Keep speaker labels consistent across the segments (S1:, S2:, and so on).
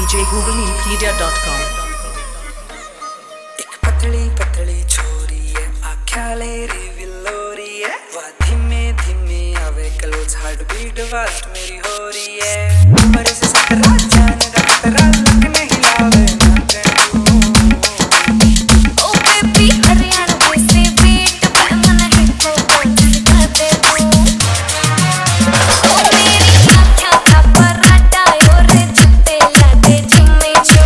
S1: djgooglemedia.com।
S2: एक पतली पतली छोरी है आख्या ले रिविलोरी है वह धीमे धीमे आवे क्लोज हार्ट बीट फास्ट मेरी हो रही है ऊपर से सतरा जान का खतरा लगने हिलावे ना ओ बेबी हरियाणा से बीट पर मन हिप हॉप सिखाते तू ओ मेरी आँखों का पराठा और जुत्ते लाते जिम्मे जो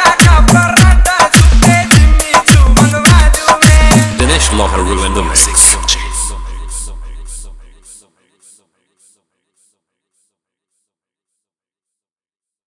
S3: Locker ruined the mix.